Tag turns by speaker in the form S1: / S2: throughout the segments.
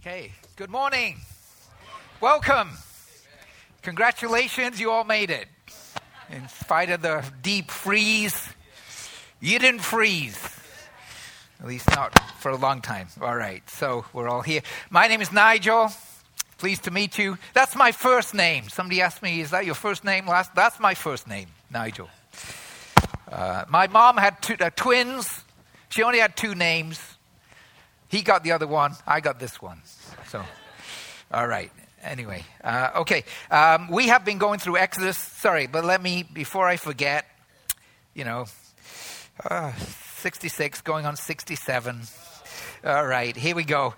S1: Okay, good morning. Welcome. Congratulations, you all made it. In spite of the deep freeze, you didn't freeze. At least not for a long time. All right, so we're all here. My name is Nigel. Pleased to meet you. That's my first name. Somebody asked me, is that your first name? That's my first name, Nigel. My mom had twins. She only had two names. He got the other one. I got this one. So, all right. Anyway, okay. We have been going through Exodus. Sorry, but let me, before I forget, 66 going on 67. All right, here we go.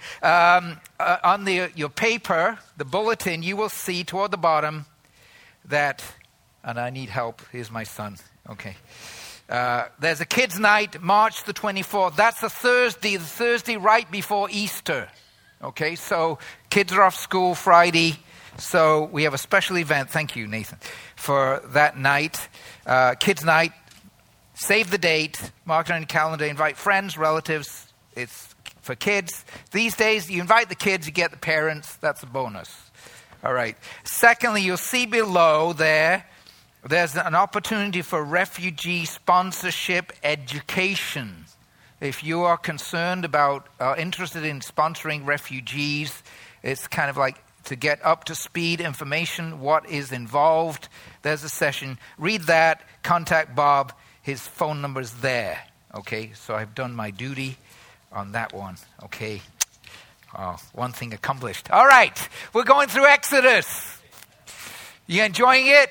S1: On your paper, the bulletin, you will see toward the bottom that, and I need help. Here's my son. Okay. There's a kids' night, March the 24th. That's the Thursday right before Easter. Okay, so kids are off school Friday. So we have a special event, thank you, Nathan, for that night. Kids' night, save the date, mark it on your calendar, invite friends, relatives. It's for kids. These days, you invite the kids, you get the parents. That's a bonus. All right. Secondly, you'll see below there's an opportunity for refugee sponsorship education. If you are concerned about, interested in sponsoring refugees, it's kind of like to get up to speed information, what is involved. There's a session. Read that. Contact Bob. His phone number is there. Okay, so I've done my duty on that one. Okay, one thing accomplished. All right, we're going through Exodus. You enjoying it?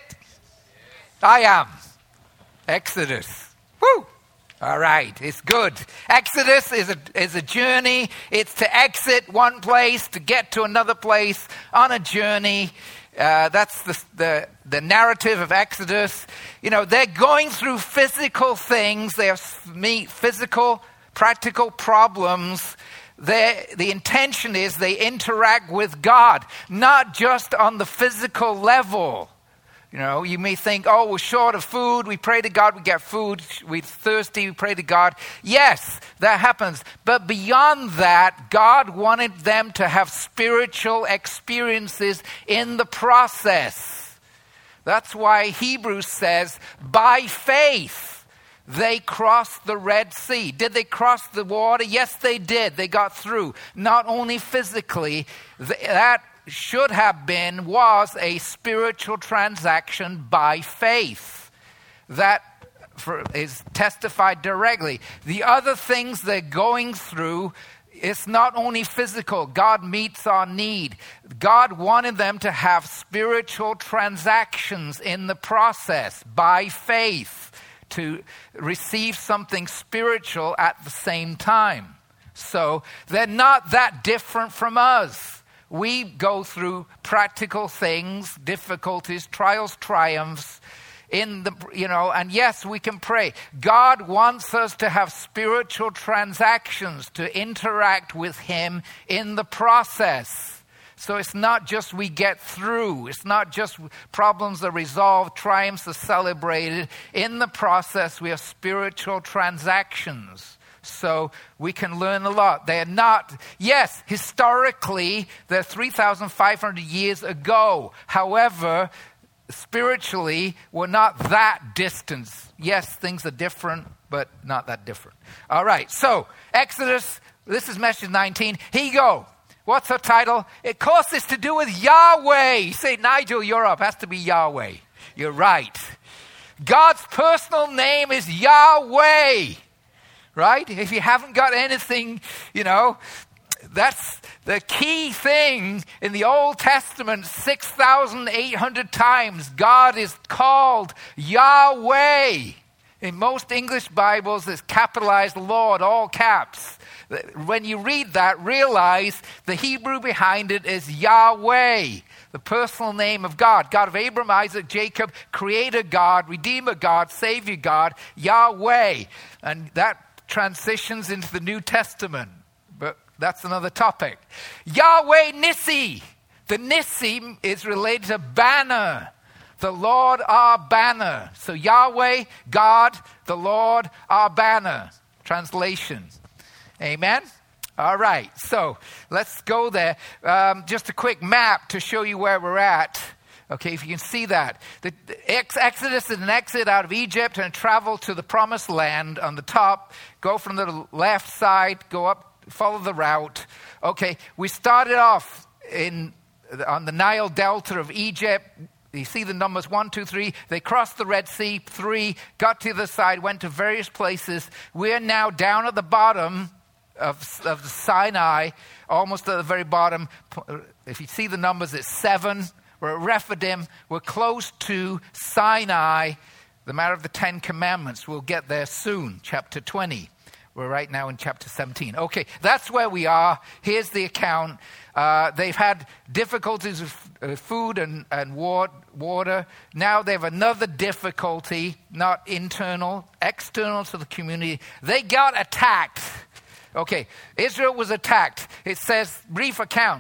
S1: I am. Exodus. Woo! All right, it's good. Exodus is a journey. It's to exit one place to get to another place on a journey. That's the narrative of Exodus. They're going through physical things. They have physical, practical problems. The intention is they interact with God, not just on the physical level. You may think, we're short of food. We pray to God, we get food. We're thirsty, we pray to God. Yes, that happens. But beyond that, God wanted them to have spiritual experiences in the process. That's why Hebrews says, by faith, they crossed the Red Sea. Did they cross the water? Yes, they did. They got through. Not only physically, that was a spiritual transaction by faith. That is testified directly. The other things they're going through, it's not only physical. God meets our need. God wanted them to have spiritual transactions in the process by faith to receive something spiritual at the same time. So they're not that different from us. We go through practical things, difficulties, trials, triumphs, and yes, we can pray. God wants us to have spiritual transactions, to interact with Him in the process. So it's not just we get through. It's not just problems are resolved, triumphs are celebrated. In the process, we have spiritual transactions. So we can learn a lot. They're not, yes, historically, they're 3,500 years ago. However, spiritually, we're not that distant. Yes, things are different, but not that different. All right, so Exodus, this is message 19. Here you go. What's the title? Of course, it's to do with Yahweh. You say, Nigel, you're up. It has to be Yahweh. You're right. God's personal name is Yahweh. Right? If you haven't got anything, that's the key thing in the Old Testament. 6,800 times God is called Yahweh. In most English Bibles, it's capitalized Lord, all caps. When you read that, realize the Hebrew behind it is Yahweh, the personal name of God. God of Abraham, Isaac, Jacob, Creator God, Redeemer God, Savior God, Yahweh. And that transitions into the New Testament, but that's another topic. Yahweh Nissi. The Nissi is related to banner. The Lord our banner. So Yahweh, God, the Lord our banner. Translation. Amen? All right, so let's go there. Just a quick map to show you where we're at. Okay, if you can see that. The Exodus is an exit out of Egypt and travel to the promised land on the top. Go from the left side, go up, follow the route. Okay, we started off on the Nile Delta of Egypt. You see the numbers 1, 2, 3. They crossed the Red Sea, 3, got to the other side, went to various places. We're now down at the bottom of Sinai, almost at the very bottom. If you see the numbers, it's 7. We're at Rephidim. We're close to Sinai, the matter of the 10 Commandments. We'll get there soon, chapter 20. We're right now in chapter 17. Okay, that's where we are. Here's the account. They've had difficulties with food and water. Now they have another difficulty, not internal, external to the community. They got attacked. Okay, Israel was attacked. It says, brief account.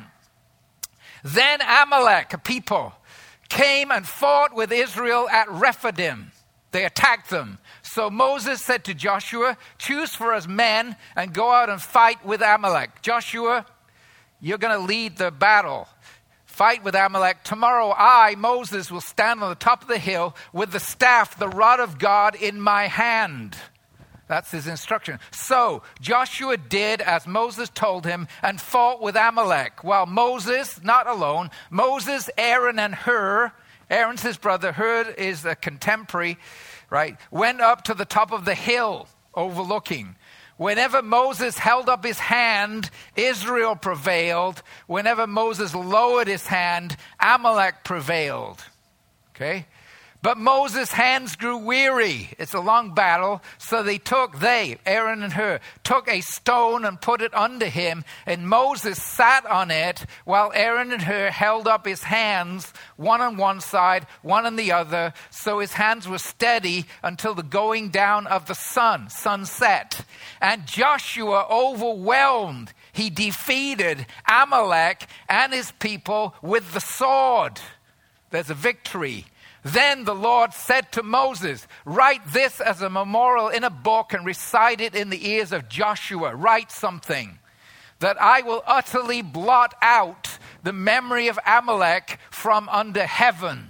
S1: Then Amalek, a people, came and fought with Israel at Rephidim. They attacked them. So Moses said to Joshua, choose for us men and go out and fight with Amalek. Joshua, you're going to lead the battle. Fight with Amalek. Tomorrow I, Moses, will stand on the top of the hill with the staff, the rod of God, in my hand. That's his instruction. So Joshua did as Moses told him and fought with Amalek. While Moses, not alone, Moses, Aaron, and Hur, Aaron's his brother, Hur is a contemporary, right, went up to the top of the hill overlooking. Whenever Moses held up his hand, Israel prevailed. Whenever Moses lowered his hand, Amalek prevailed. Okay? But Moses' hands grew weary. It's a long battle. So Aaron and Hur, took a stone and put it under him. And Moses sat on it while Aaron and Hur held up his hands, one on one side, one on the other. So his hands were steady until the going down of the sunset. And Joshua overwhelmed. He defeated Amalek and his people with the sword. There's a victory. Then the Lord said to Moses, write this as a memorial in a book and recite it in the ears of Joshua. Write something, that I will utterly blot out the memory of Amalek from under heaven.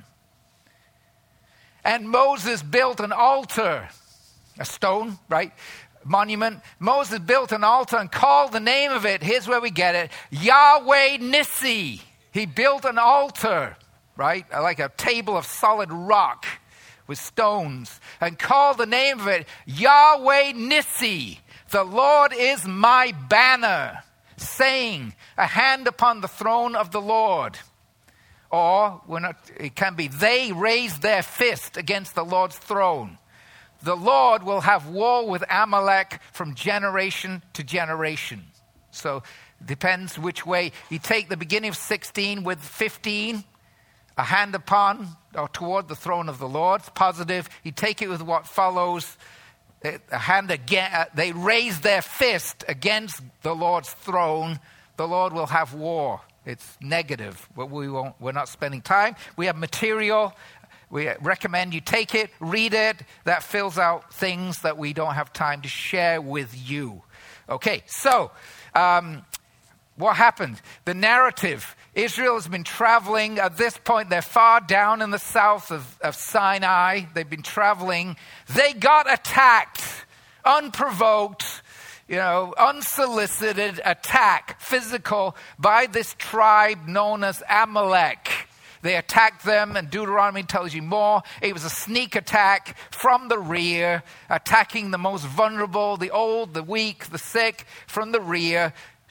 S1: And Moses built an altar, a stone, right? Monument. Moses built an altar and called the name of it. Here's where we get it. Yahweh Nissi. He built an altar, right? Like a table of solid rock with stones, and called the name of it Yahweh Nissi. The Lord is my banner, saying, a hand upon the throne of the Lord. Or, it can be, they raised their fist against the Lord's throne. The Lord will have war with Amalek from generation to generation. So, depends which way. You take the beginning of 16 with 15, a hand upon or toward the throne of the Lord. It's positive. You take it with what follows, a hand again. They raise their fist against the Lord's throne. The Lord will have war. It's negative. But we're not spending time. We have material. We recommend you take it, read it. That fills out things that we don't have time to share with you. Okay, so what happened? The narrative. Israel has been traveling. At this point, they're far down in the south of Sinai. They've been traveling. They got attacked, unprovoked, unsolicited attack, physical, by this tribe known as Amalek. They attacked them, and Deuteronomy tells you more. It was a sneak attack from the rear, attacking the most vulnerable, the old, the weak, the sick, from the rear,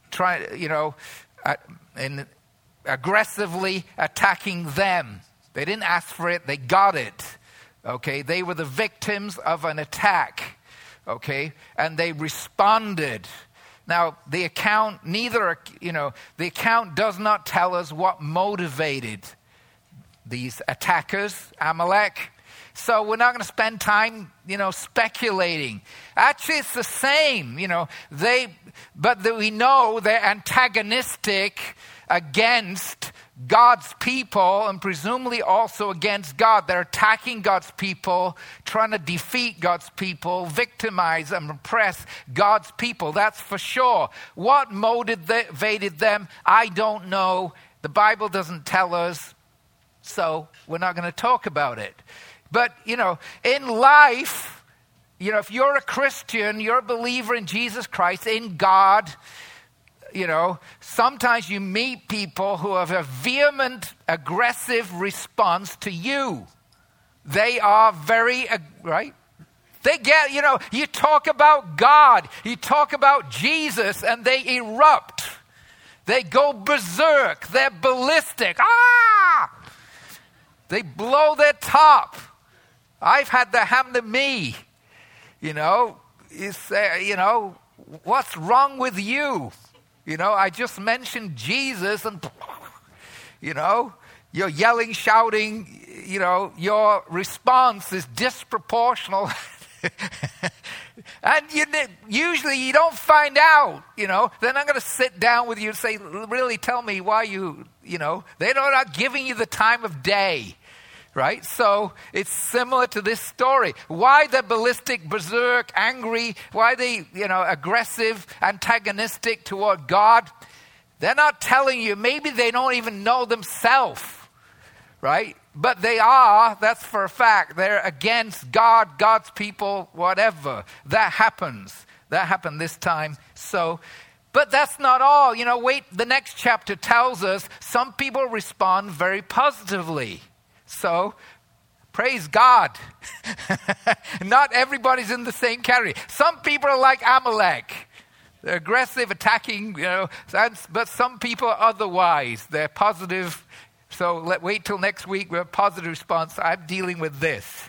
S1: and aggressively attacking them. They didn't ask for it, they got it. Okay, they were the victims of an attack. Okay, and they responded. Now, the account does not tell us what motivated these attackers, Amalek. So we're not going to spend time, speculating. Actually, it's the same, but we know they're antagonistic against God's people and presumably also against God. They're attacking God's people, trying to defeat God's people, victimize and oppress God's people. That's for sure. What motivated them, I don't know. The Bible doesn't tell us, so we're not going to talk about it. But, in life, if you're a Christian, you're a believer in Jesus Christ, in God, sometimes you meet people who have a vehement, aggressive response to you. They are very, right? They get, you talk about God, you talk about Jesus, and they erupt. They go berserk. They're ballistic. They blow their top. I've had that happen to me. You say, what's wrong with you? I just mentioned Jesus and, you're yelling, shouting, your response is disproportional. And usually you don't find out, They're not going to sit down with you and say, really tell me why they're not giving you the time of day. Right? So it's similar to this story. Why they're ballistic, berserk, angry, why they, aggressive, antagonistic toward God. They're not telling you. Maybe they don't even know themselves. Right? But they are, that's for a fact. They're against God, God's people, whatever. That happens. That happened this time. But that's not all. The next chapter tells us some people respond very positively. So, praise God. Not everybody's in the same category. Some people are like Amalek. They're aggressive, attacking, but some people are otherwise. They're positive. So wait till next week. We have a positive response. I'm dealing with this.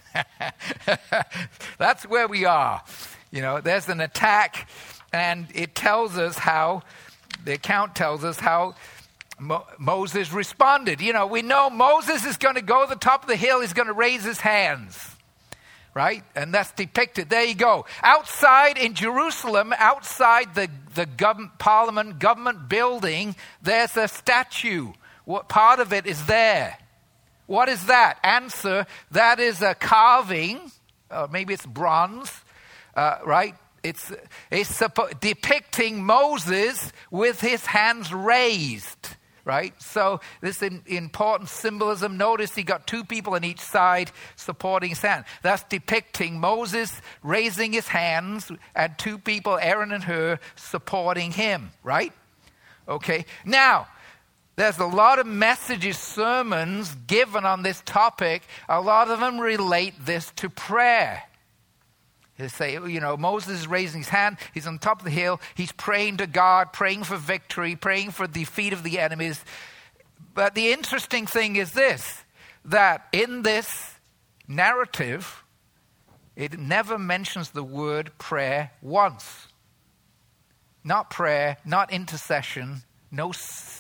S1: That's where we are. There's an attack, and it tells us how, the account tells us how Moses responded. We know Moses is going to go to the top of the hill. He's going to raise his hands. Right? And that's depicted. There you go. Outside in Jerusalem, outside the government building, there's a statue. What part of it is there? What is that? Answer, that is a carving. Maybe it's bronze. Right? It's depicting Moses with his hands raised. Right? So this important symbolism. Notice he got two people on each side supporting his hand. That's depicting Moses raising his hands and two people, Aaron and Hur, supporting him. Right? Okay. Now, there's a lot of messages, sermons given on this topic. A lot of them relate this to prayer. They say, Moses is raising his hand. He's on top of the hill. He's praying to God, praying for victory, praying for the defeat of the enemies. But the interesting thing is this, that in this narrative, it never mentions the word prayer once. Not prayer, not intercession, no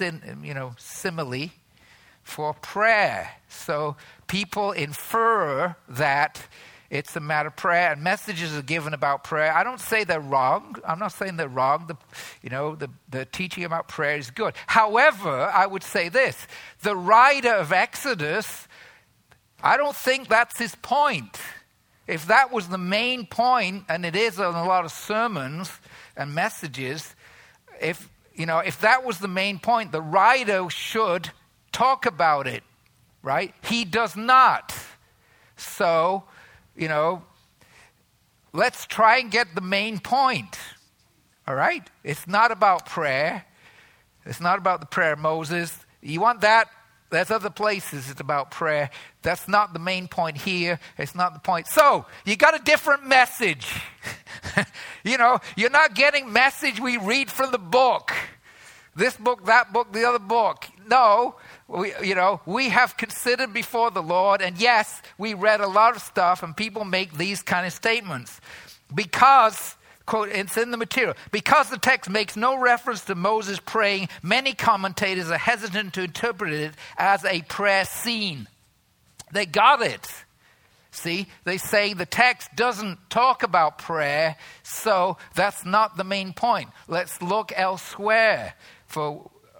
S1: simile for prayer. So people infer that it's a matter of prayer, and messages are given about prayer. I don't say they're wrong. I'm not saying they're wrong. The teaching about prayer is good. However, I would say this. The writer of Exodus, I don't think that's his point. If that was the main point, and it is in a lot of sermons and messages, if that was the main point, the writer should talk about it, right? He does not. So, let's try and get the main point. All right? It's not about prayer. It's not about the prayer of Moses. You want that? There's other places it's about prayer. That's not the main point here. It's not the point. So, you got a different message. You're not getting message we read from the book. This book, that book, the other book. No, we have considered before the Lord, and yes, we read a lot of stuff, and people make these kind of statements. Because, quote, it's in the material, because the text makes no reference to Moses praying, many commentators are hesitant to interpret it as a prayer scene. They got it. See, they say the text doesn't talk about prayer, so that's not the main point. Let's look elsewhere for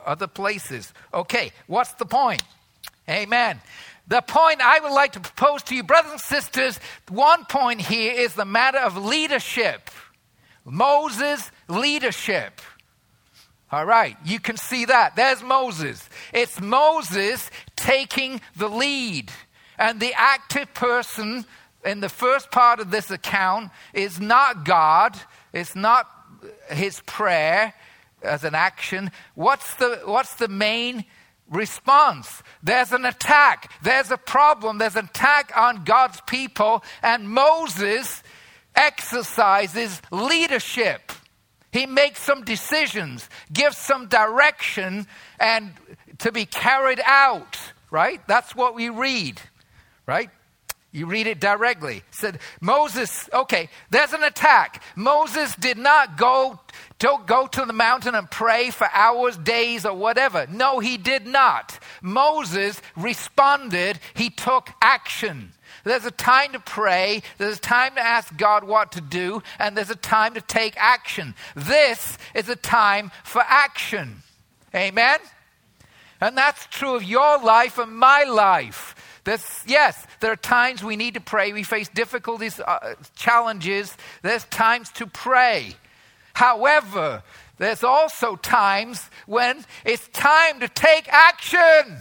S1: other places. Okay, what's the point? Amen. The point I would like to propose to you, brothers and sisters, one point here is the matter of leadership. Moses' leadership. All right, you can see that. There's Moses. It's Moses taking the lead. And the active person in the first part of this account is not God. It's not his prayer as an action. What's the main response? There's an attack. There's a problem. There's an attack on God's people. And Moses exercises leadership. He makes some decisions, gives some direction, and to be carried out, right? That's what we read, right? You read it directly. It said, Moses, okay, there's an attack. Moses did not go to the mountain and pray for hours, days, or whatever. No, he did not. Moses responded. He took action. There's a time to pray, there's a time to ask God what to do, and there's a time to take action. This is a time for action. Amen? And that's true of your life and my life. Yes, there are times we need to pray. We face difficulties, challenges. There's times to pray. However, there's also times when it's time to take action.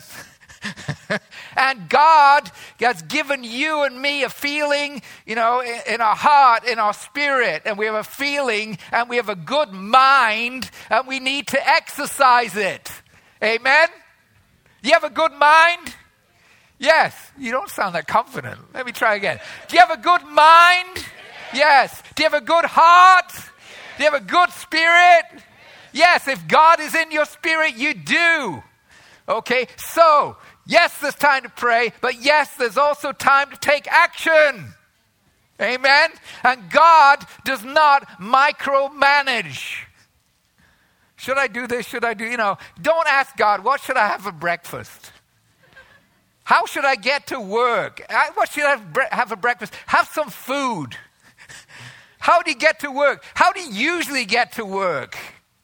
S1: And God has given you and me a feeling, in our heart, in our spirit, and we have a feeling and we have a good mind, and we need to exercise it. Amen? You have a good mind? Yes. You don't sound that confident. Let me try again. Do you have a good mind? Yes. Do you have a good heart? Do you have a good spirit? Yes. If God is in your spirit, you do. Okay, so yes, there's time to pray, but yes, there's also time to take action. Amen? And God does not micromanage. Should I do this? Should I do, don't ask God, what should I have for breakfast? How should I get to work? What should I have for breakfast? Have some food. How do you get to work? How do you usually get to work?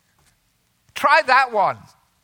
S1: Try that one.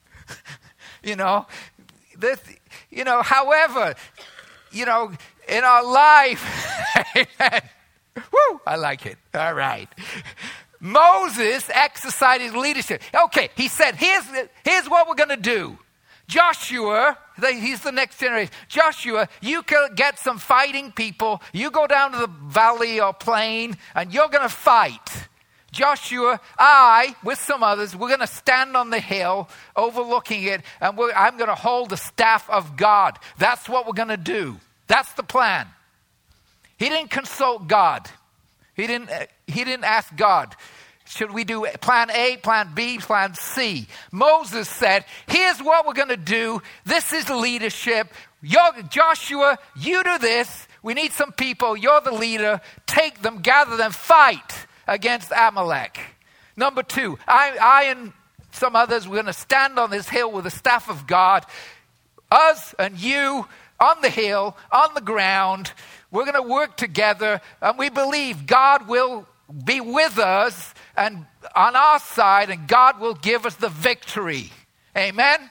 S1: However, in our life, amen. Woo, I like it. All right. Moses exercised leadership. Okay, he said, here's what we're going to do. Joshua, he's the next generation. Joshua, you can get some fighting people. You go down to the valley or plain, and you're going to fight. Joshua, with some others, we're going to stand on the hill overlooking it, and I'm going to hold the staff of God. That's what we're going to do. That's the plan. He didn't consult God. He didn't ask God, should we do plan A, plan B, plan C? Moses said, here's what we're going to do. This is leadership. Joshua, you do this. We need some people. You're the leader. Take them, gather them, fight against Amalek. Number 2, I and some others, we're going to stand on this hill with the staff of God. Us and you on the hill, on the ground. We're going to work together, and we believe God will be with us and on our side, and God will give us the victory. Amen?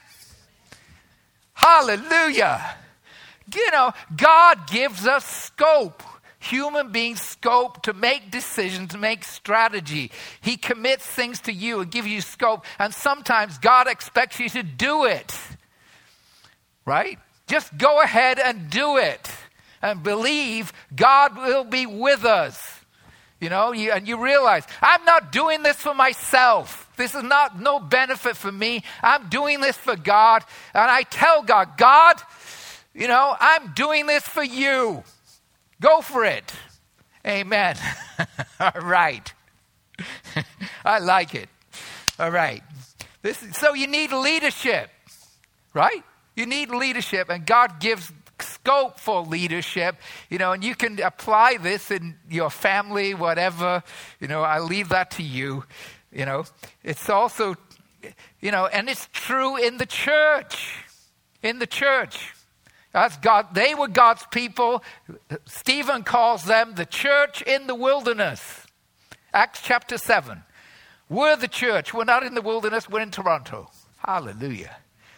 S1: Hallelujah. God gives us scope. Human beings scope to make decisions, to make strategy. He commits things to you and gives you scope. And sometimes God expects you to do it. Right? Just go ahead and do it. And believe God will be with us. And you realize, I'm not doing this for myself. This is no benefit for me. I'm doing this for God. And I tell God, I'm doing this for you. Go for it. Amen. All right. I like it. All right. So you need leadership, right? You need leadership, and God gives scope for leadership, and you can apply this in your family, whatever, I leave that to you, It's also, and it's true in the church. That's God. They were God's people. Stephen calls them the church in the wilderness. Acts chapter 7. We're the church. We're not in the wilderness. We're in Toronto. Hallelujah.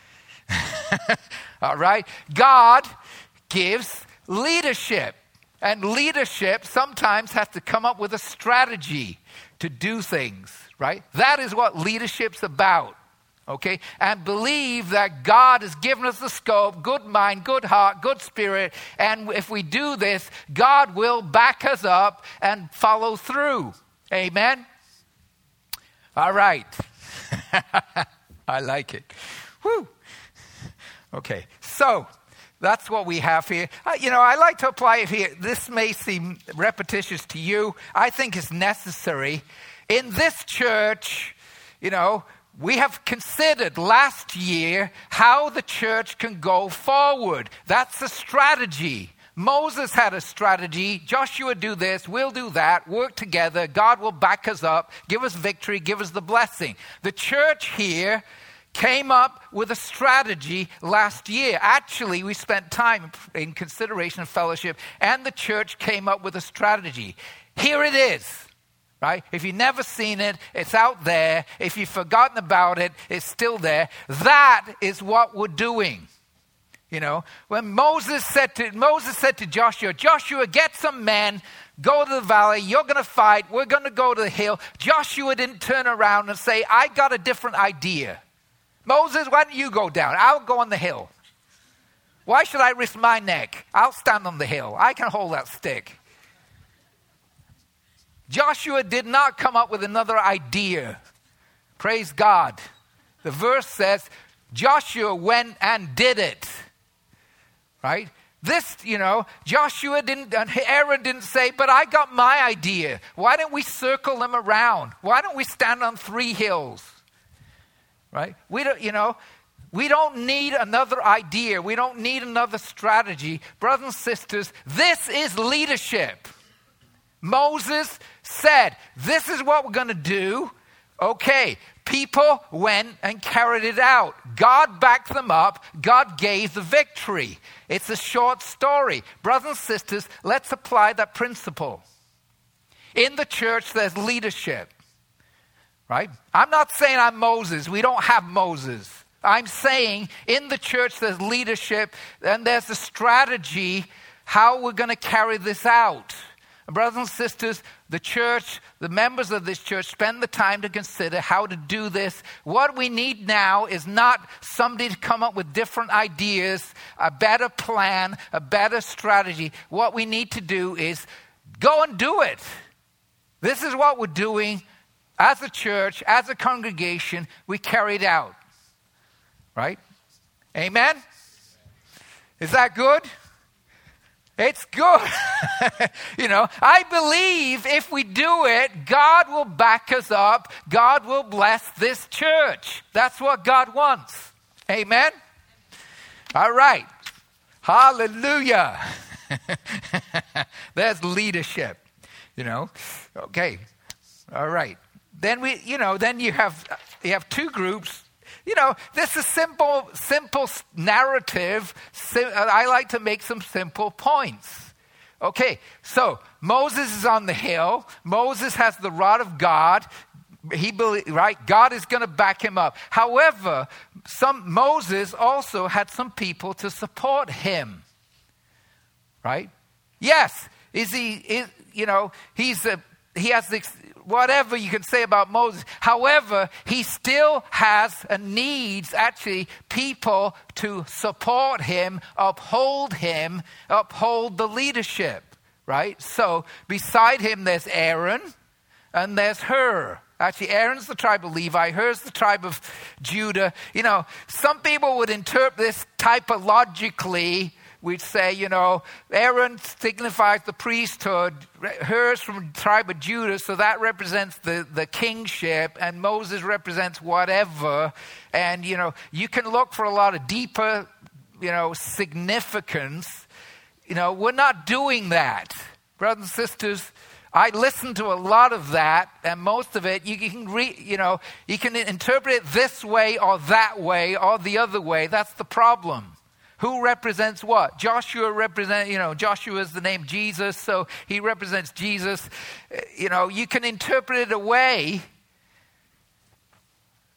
S1: All right. God gives leadership. And leadership sometimes has to come up with a strategy to do things, right? That is what leadership's about, okay? And believe that God has given us the scope, good mind, good heart, good spirit, and if we do this, God will back us up and follow through. Amen? All right. I like it. Woo. Okay, so that's what we have here. I like to apply it here. This may seem repetitious to you. I think it's necessary. In this church, we have considered last year how the church can go forward. That's a strategy. Moses had a strategy. Joshua do this, we'll do that, work together. God will back us up, give us victory, give us the blessing. The church here came up with a strategy last year. Actually, we spent time in consideration and fellowship, and the church came up with a strategy. Here it is, right? If you've never seen it, it's out there. If you've forgotten about it, it's still there. That is what we're doing. When Moses said to Joshua, Joshua, get some men, go to the valley, you're going to fight, we're going to go to the hill. Joshua didn't turn around and say, I got a different idea. Moses, why don't you go down? I'll go on the hill. Why should I risk my neck? I'll stand on the hill. I can hold that stick. Joshua did not come up with another idea. Praise God. The verse says, Joshua went and did it. Right? This, Joshua didn't, and Aaron didn't say, but I got my idea. Why don't we circle them around? Why don't we stand on 3 hills? Right? We don't need another idea. We don't need another strategy. Brothers and sisters, this is leadership. Moses said, this is what we're going to do. Okay, people went and carried it out. God backed them up. God gave the victory. It's a short story. Brothers and sisters, let's apply that principle. In the church, there's leadership. Right? I'm not saying I'm Moses. We don't have Moses. I'm saying in the church there's leadership and there's a strategy how we're going to carry this out. And brothers and sisters, the church, the members of this church spend the time to consider how to do this. What we need now is not somebody to come up with different ideas, a better plan, a better strategy. What we need to do is go and do it. This is what we're doing. As a church, as a congregation, we carry it out. Right? Amen? Is that good? It's good. I believe if we do it, God will back us up. God will bless this church. That's what God wants. Amen? All right. Hallelujah. There's leadership. Okay. All right. Then you have 2 groups. This is simple narrative. I like to make some simple points. Okay, so Moses is on the hill. Moses has the rod of God. God is going to back him up. However, Moses also had some people to support him. Right? Yes. He has this. Whatever you can say about Moses. However, he still has and needs actually people to support him, uphold the leadership, right? So beside him, there's Aaron and there's Hur. Actually, Aaron's the tribe of Levi, Hur's the tribe of Judah. Some people would interpret this typologically. We'd say, Aaron signifies the priesthood, Hur's from the tribe of Judah, so that represents the kingship, and Moses represents whatever. And, you can look for a lot of deeper, significance. We're not doing that. Brothers and sisters, I listen to a lot of that, and most of it, you can interpret it this way or that way or the other way. That's the problem. Who represents what? Joshua represents, Joshua is the name Jesus, so he represents Jesus. You can interpret it away.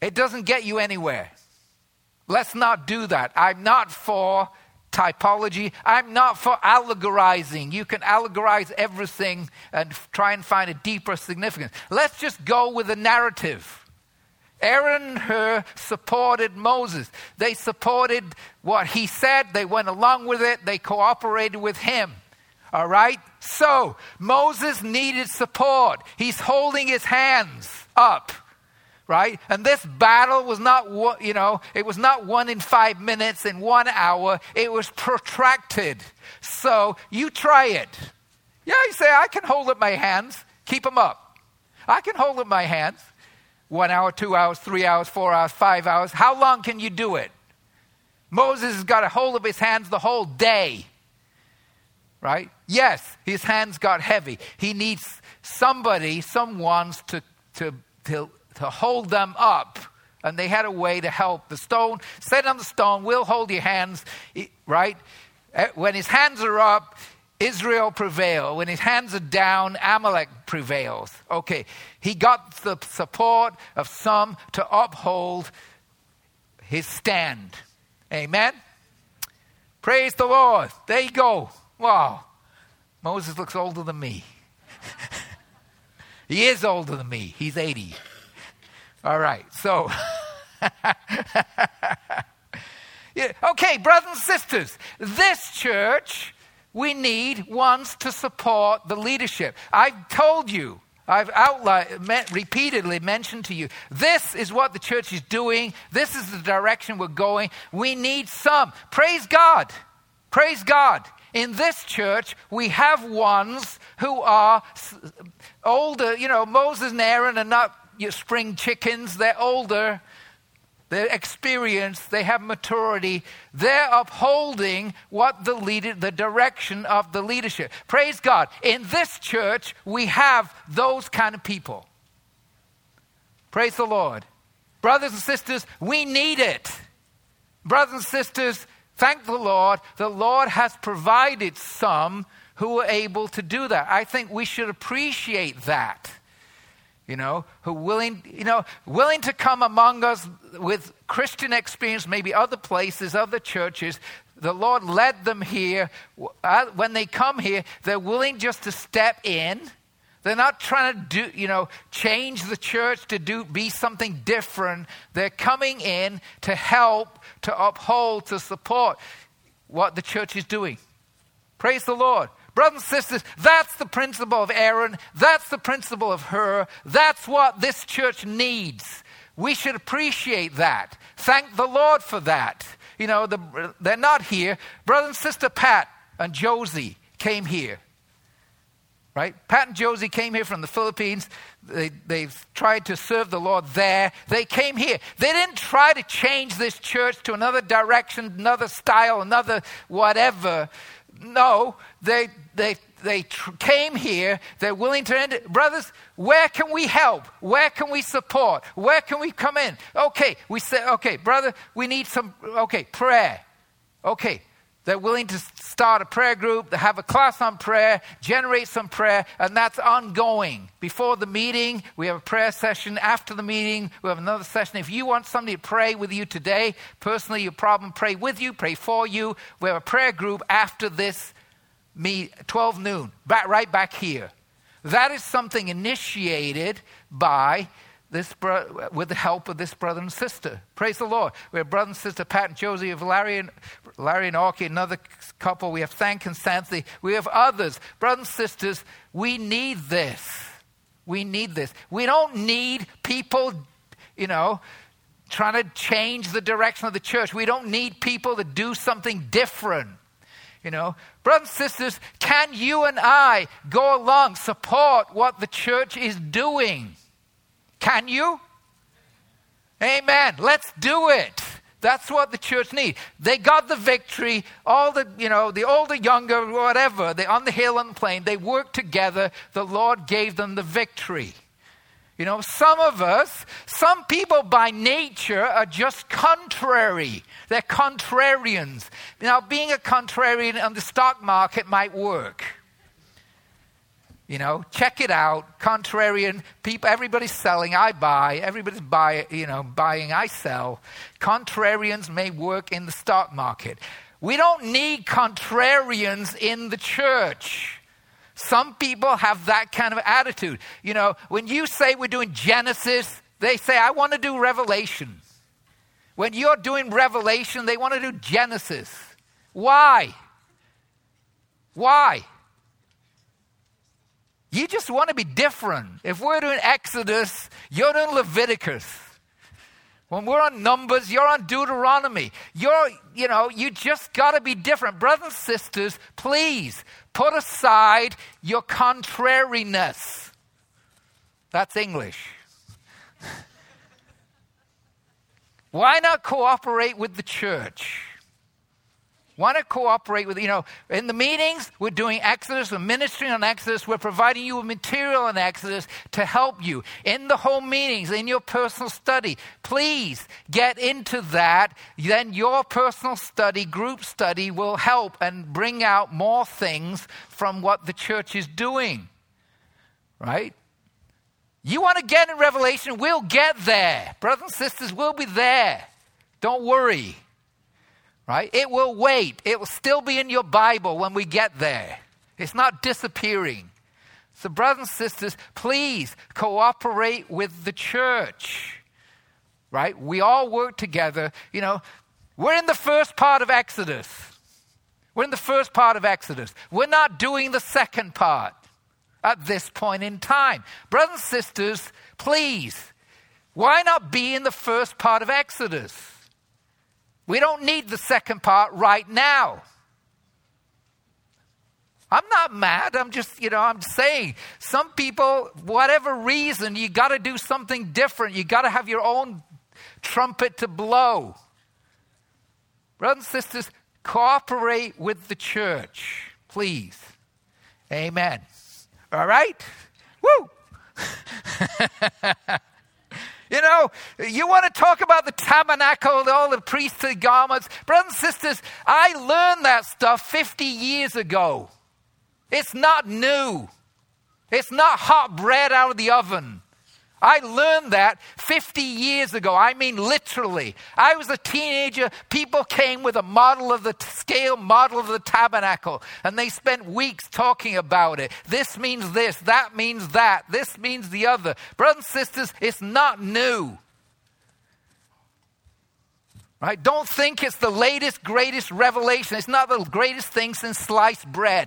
S1: It doesn't get you anywhere. Let's not do that. I'm not for typology. I'm not for allegorizing. You can allegorize everything and try and find a deeper significance. Let's just go with the narrative. Aaron and Hur supported Moses. They supported what he said. They went along with it. They cooperated with him. All right? So, Moses needed support. He's holding his hands up. Right? And this battle was not, it was not won in 5 minutes, in 1 hour. It was protracted. So you try it. Yeah, you say, I can hold up my hands. Keep them up. I can hold up my hands. 1 hour, 2 hours, 3 hours, 4 hours, 5 hours. How long can you do it? Moses has got to hold up his hands the whole day. Right? Yes, his hands got heavy. He needs someone to hold them up. And they had a way to help. The stone, set on the stone, we'll hold your hands, right? When his hands are up, Israel prevails. When his hands are down, Amalek prevails. Okay, he got the support of some to uphold his stand. Amen? Praise the Lord. There you go. Wow. Moses looks older than me. He is older than me. He's 80. All right, so, yeah, okay, brothers and sisters, this church, we need ones to support the leadership. I've told you, I've repeatedly mentioned to you, this is what the church is doing. This is the direction we're going. We need some. Praise God. Praise God. In this church, we have ones who are older. Moses and Aaron are not your spring chickens. They're older, they're experienced, they have maturity. They're upholding the direction of the leadership. Praise God. In this church, we have those kind of people. Praise the Lord. Brothers and sisters, we need it. Brothers and sisters, thank the Lord. The Lord has provided some who are able to do that. I think we should appreciate that. Who willing to come among us with Christian experience, maybe other places, other churches. The Lord led them here. When they come here, they're willing just to step in. They're not trying to change the church to be something different. They're coming in to help, to uphold, to support what the church is doing. Praise the Lord. Brothers and sisters, that's the principle of Aaron. That's the principle of Hur. That's what this church needs. We should appreciate that. Thank the Lord for that. They're not here. Brother and sister Pat and Josie came here. Right? Pat and Josie came here from the Philippines. They've tried to serve the Lord there. They came here. They didn't try to change this church to another direction, another style, another whatever. No, they came here. They're willing to end it. Brothers, where can we help? Where can we support? Where can we come in? Okay, we say, okay, brother, we need some, prayer. Okay, they're willing to start a prayer group, to have a class on prayer, generate some prayer, and that's ongoing. Before the meeting, we have a prayer session. After the meeting, we have another session. If you want somebody to pray with you today, personally, your problem, pray with you, pray for you. We have a prayer group after this 12 noon, right back here. That is something initiated by with the help of this brother and sister. Praise the Lord. We have brother and sister Pat and Josie, we have Larry and Orky, another couple. We have Thank and Santhi. We have others. Brothers and sisters, we need this. We need this. We don't need people, trying to change the direction of the church. We don't need people to do something different. Brothers and sisters, can you and I go along, support what the church is doing? Can you? Amen. Let's do it. That's what the church needs. They got the victory. All the older, younger, whatever, they're on the hill and the plain. They worked together. The Lord gave them the victory. Some people by nature are just contrary. They're contrarians. Now, being a contrarian on the stock market might work. Check it out. Contrarian people, everybody's selling, I buy. Everybody's buying, I sell. Contrarians may work in the stock market. We don't need contrarians in the church. Some people have that kind of attitude. When you say we're doing Genesis, they say, I want to do Revelation. When you're doing Revelation, they want to do Genesis. Why? Why? You just want to be different. If we're doing Exodus, you're doing Leviticus. When we're on Numbers, you're on Deuteronomy. You just got to be different. Brothers and sisters, please put aside your contrariness. That's English. Why not cooperate with the church? Why not cooperate with, in the meetings, we're doing Exodus, we're ministering on Exodus, we're providing you with material on Exodus to help you. In the home meetings, in your personal study, please get into that. Then your personal study, group study will help and bring out more things from what the church is doing. Right? You want to get in Revelation, we'll get there. Brothers and sisters, we'll be there. Don't worry. Right? It will wait. It will still be in your Bible when we get there. It's not disappearing. So brothers and sisters, please cooperate with the church. Right? We all work together. We're in the first part of Exodus. We're in the first part of Exodus. We're not doing the second part at this point in time. Brothers and sisters, please, why not be in the first part of Exodus? We don't need the second part right now. I'm not mad. I'm just, I'm saying some people, whatever reason, you got to do something different. You got to have your own trumpet to blow. Brothers and sisters, cooperate with the church, please. Amen. All right? Woo! You want to talk about the tabernacle, all the priesthood garments. Brothers and sisters, I learned that stuff 50 years ago. It's not new. It's not hot bread out of the oven. I learned that 50 years ago. I mean, literally. I was a teenager. People came with a model of the scale, model of the tabernacle, and they spent weeks talking about it. This means this. That means that. This means the other. Brothers and sisters, it's not new. Right? Don't think it's the latest, greatest revelation. It's not the greatest thing since sliced bread.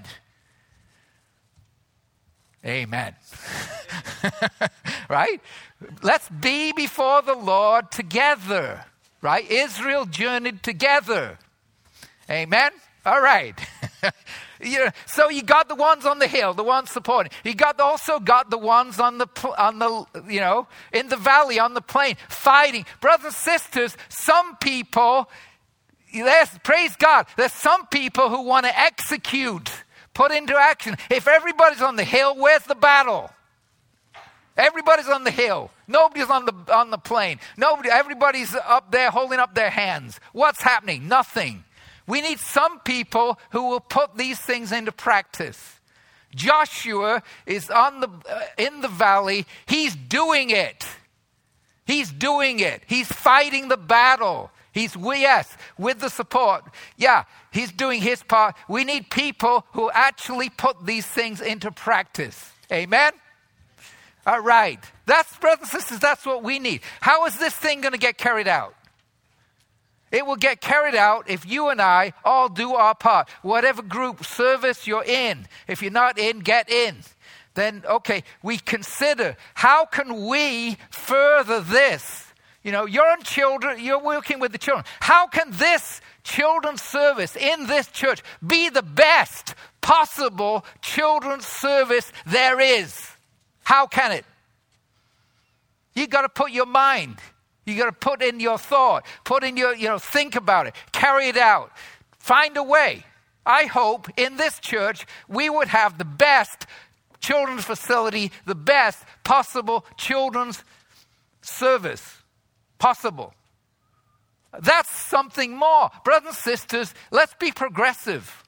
S1: Amen. Right? Let's be before the Lord together. Right? Israel journeyed together. Amen? All right. So you got the ones on the hill, the ones supporting. You also got the ones on the in the valley, on the plain, fighting. Brothers and sisters, some people, praise God, there's some people who want to execute, put into action. If everybody's on the hill, where's the battle? Everybody's on the hill. Nobody's on the plain. Everybody's up there holding up their hands. What's happening? Nothing. We need some people who will put these things into practice. Joshua is in the valley. He's doing it. He's doing it. He's fighting the battle. He's with the support. Yeah, he's doing his part. We need people who actually put these things into practice. Amen? All right. Brothers and sisters, that's what we need. How is this thing going to get carried out? It will get carried out if you and I all do our part. Whatever group service you're in, if you're not in, get in. Then, okay, we consider how can we further this? You're on children, you're working with the children. How can this children's service in this church be the best possible children's service there is? How can it? You got to put your mind. You got to put in your thought, put in your, think about it, carry it out, find a way. I hope in this church we would have the best children's facility, the best possible children's service possible. That's something more. Brothers and sisters, let's be progressive.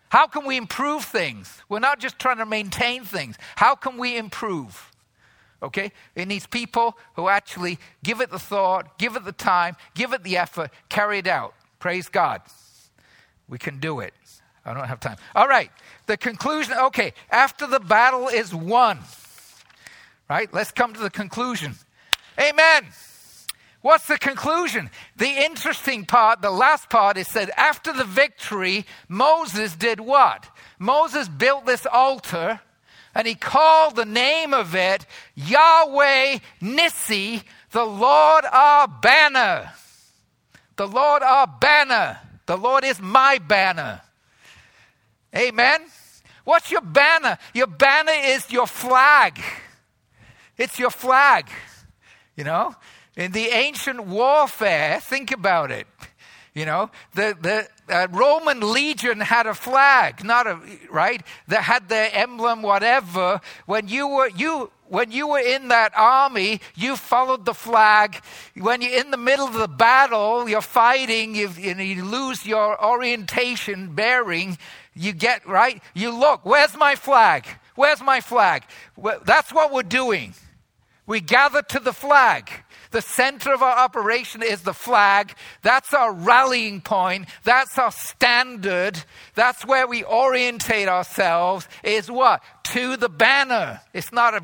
S1: How can we improve things? We're not just trying to maintain things. How can we improve? Okay? It needs people who actually give it the thought, give it the time, give it the effort, carry it out. Praise God. We can do it. I don't have time. All right. The conclusion. Okay. After the battle is won. Right? Let's come to the conclusion. Amen. What's the conclusion? The interesting part, the last part, is said after the victory, Moses did what? Moses built this altar and he called the name of it Yahweh Nissi, the Lord our banner. The Lord our banner. The Lord is my banner. Amen. What's your banner? Your banner is your flag. It's your flag. You know? In the ancient warfare, think about it. You know, the Roman legion had a flag, right? That had their emblem, whatever. When you were in that army, you followed the flag. When you're in the middle of the battle, you're fighting, you lose your orientation, bearing. You get right. You look. Where's my flag? Where's my flag? Well, that's what we're doing. We gather to the flag. The center of our operation is the flag. That's our rallying point. That's our standard. That's where we orientate ourselves, is what? To the banner. It's not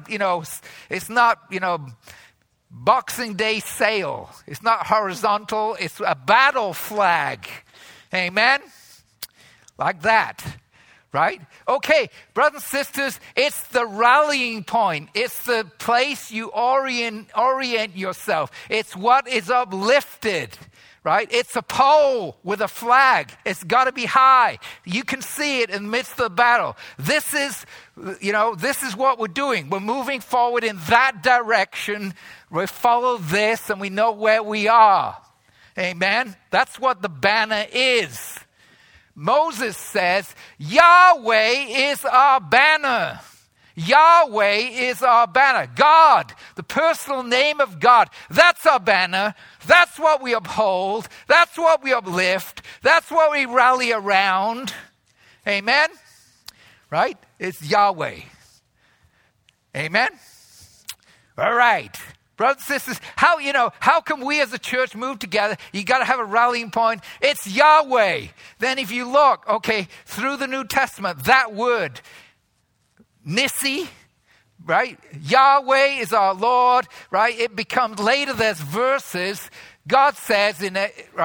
S1: Boxing Day sail. It's not horizontal. It's a battle flag. Amen? Like that. Right? Okay, brothers and sisters, it's the rallying point. It's the place you orient yourself. It's what is uplifted, right? It's a pole with a flag. It's got to be high. You can see it in the midst of the battle. This is what we're doing. We're moving forward in that direction. We follow this and we know where we are. Amen? That's what the banner is. Moses says, Yahweh is our banner. Yahweh is our banner. God, the personal name of God, that's our banner. That's what we uphold. That's what we uplift. That's what we rally around. Amen? Right? It's Yahweh. Amen? All right. Brothers and sisters, how can we as a church move together? You got to have a rallying point. It's Yahweh. Then if you look, through the New Testament, that word, Nissi, right? Yahweh is our Lord, right? It becomes later, there's verses. God says in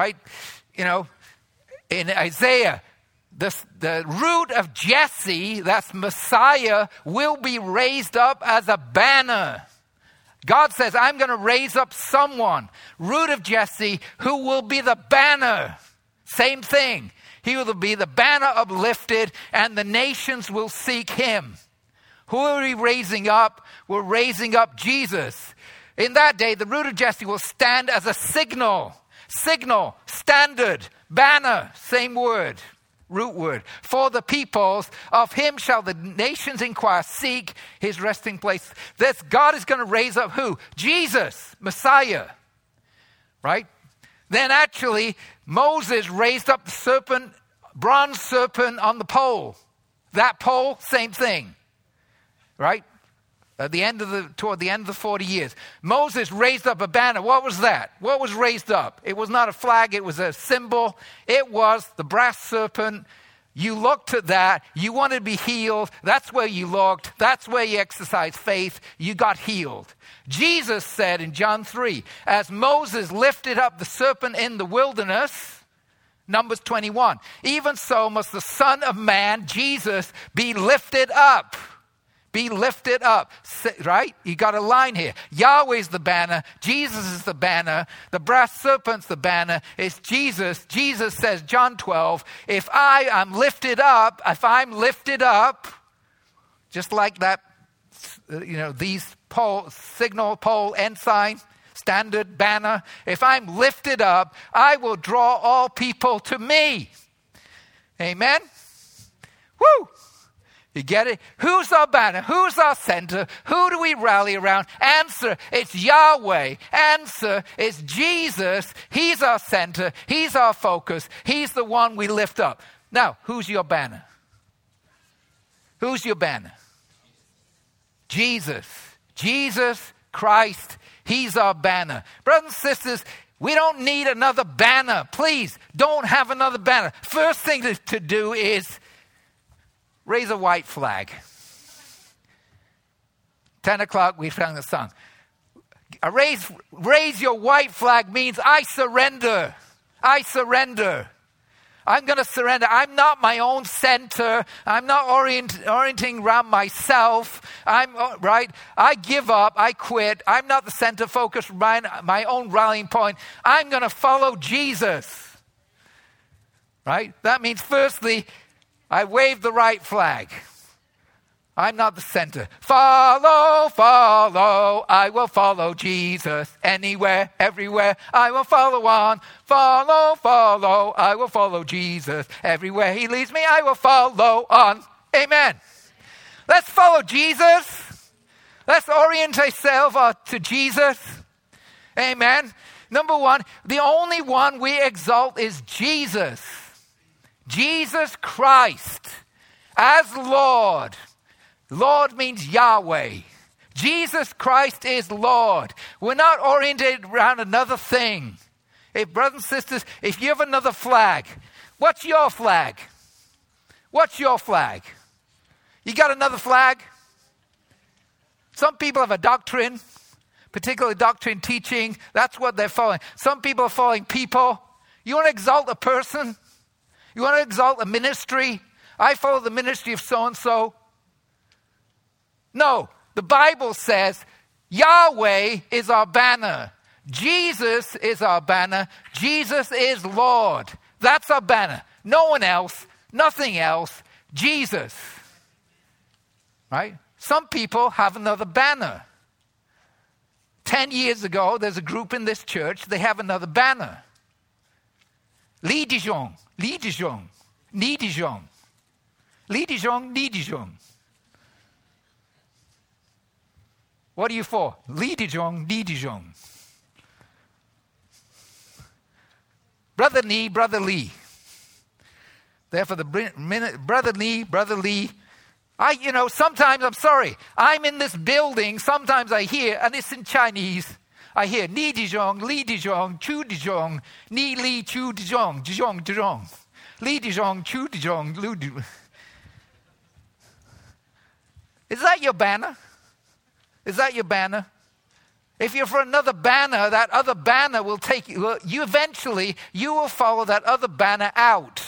S1: Isaiah, the root of Jesse, that's Messiah, will be raised up as a banner. God says, I'm going to raise up someone, root of Jesse, who will be the banner. Same thing. He will be the banner uplifted, and the nations will seek him. Who are we raising up? We're raising up Jesus. In that day, the root of Jesse will stand as a signal. Signal, standard, banner, same word. Root word. For the peoples, of him shall the nations inquire, seek his resting place. God is going to raise up who? Jesus, Messiah. Right? Then actually, Moses raised up the serpent, bronze serpent on the pole. That pole, same thing. Right? Toward the end of the 40 years. Moses raised up a banner. What was that? What was raised up? It was not a flag. It was a symbol. It was the brass serpent. You looked at that. You wanted to be healed. That's where you looked. That's where you exercised faith. You got healed. Jesus said in John 3, as Moses lifted up the serpent in the wilderness, Numbers 21, even so must the Son of Man, Jesus, be lifted up. Be lifted up, right? You got a line here. Yahweh's the banner. Jesus is the banner. The brass serpent's the banner. It's Jesus. Jesus says, John 12, if I'm lifted up, just like that, these signal, pole, ensign, standard, banner. If I'm lifted up, I will draw all people to me. Amen? Woo! You get it? Who's our banner? Who's our center? Who do we rally around? Answer, it's Yahweh. Answer, it's Jesus. He's our center. He's our focus. He's the one we lift up. Now, who's your banner? Who's your banner? Jesus. Jesus Christ. He's our banner. Brothers and sisters, we don't need another banner. Please, don't have another banner. First thing to do is raise a white flag. 10 o'clock, we sang the song. Raise your white flag means I surrender. I surrender. I'm going to surrender. I'm not my own center. I'm not orienting around myself. Right? I give up. I quit. I'm not the center focus, my own rallying point. I'm going to follow Jesus. Right? That means firstly, I wave the right flag. I'm not the center. Follow, follow, I will follow Jesus. Anywhere, everywhere, I will follow on. Follow, follow, I will follow Jesus. Everywhere he leads me, I will follow on. Amen. Let's follow Jesus. Let's orient ourselves to Jesus. Amen. Number one, the only one we exalt is Jesus. Jesus Christ as Lord. Lord means Yahweh. Jesus Christ is Lord. We're not oriented around another thing. Hey, brothers and sisters, if you have another flag, what's your flag? What's your flag? You got another flag? Some people have a doctrine, particularly doctrine teaching. That's what they're following. Some people are following people. You want to exalt a person? You want to exalt a ministry? I follow the ministry of so-and-so. No, the Bible says Yahweh is our banner. Jesus is our banner. Jesus is Lord. That's our banner. No one else, nothing else, Jesus. Right? Some people have another banner. 10 years ago, there's a group in this church, they have another banner. Lee Dijon, Lee Dijon, Ni Dijon. Lee Dijon, Ni Dijon. What are you for? Lee Dijon, Ni Dijon. Brother Lee, Brother Lee. Therefore, Brother Lee. Sometimes, I'm sorry, I'm in this building, sometimes I hear, and it's in Chinese, I hear Ni Dijon, Li Dijon, Chu Dijon, Ni Li Chu Dijon, Dijon, Dijon. Li Dijon, Chu Dijon, Lu Dijon. Is that your banner? Is that your banner? If you're for another banner, that other banner will take you. You will follow that other banner out.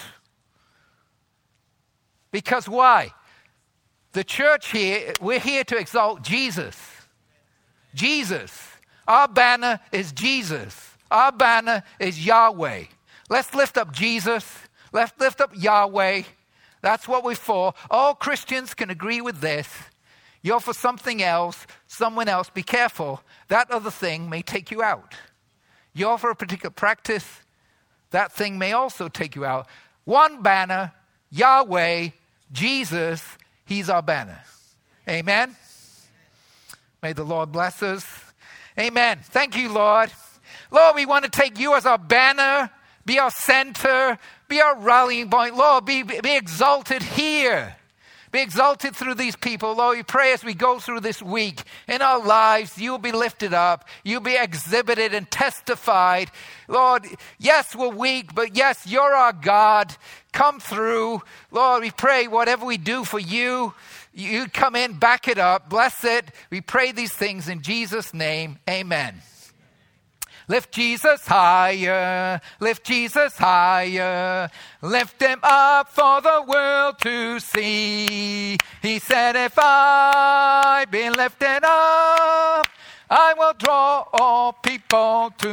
S1: Because why? The church here, we're here to exalt Jesus. Jesus. Our banner is Jesus. Our banner is Yahweh. Let's lift up Jesus. Let's lift up Yahweh. That's what we're for. All Christians can agree with this. You're for something else, someone else. Be careful. That other thing may take you out. You're for a particular practice. That thing may also take you out. One banner, Yahweh, Jesus, he's our banner. Amen. May the Lord bless us. Amen. Thank you, Lord. Lord, we want to take you as our banner, be our center, be our rallying point. Lord, be exalted here. Be exalted through these people. Lord, we pray as we go through this week in our lives, you'll be lifted up. You'll be exhibited and testified. Lord, yes, we're weak, but yes, you're our God. Come through. Lord, we pray whatever we do for you, you come in, back it up, bless it. We pray these things in Jesus' name. Amen. Lift Jesus higher, lift Jesus higher, lift him up for the world to see. He said, if I be lifted up, I will draw all people to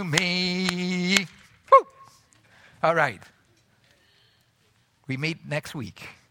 S1: me. Woo. All right. We meet next week.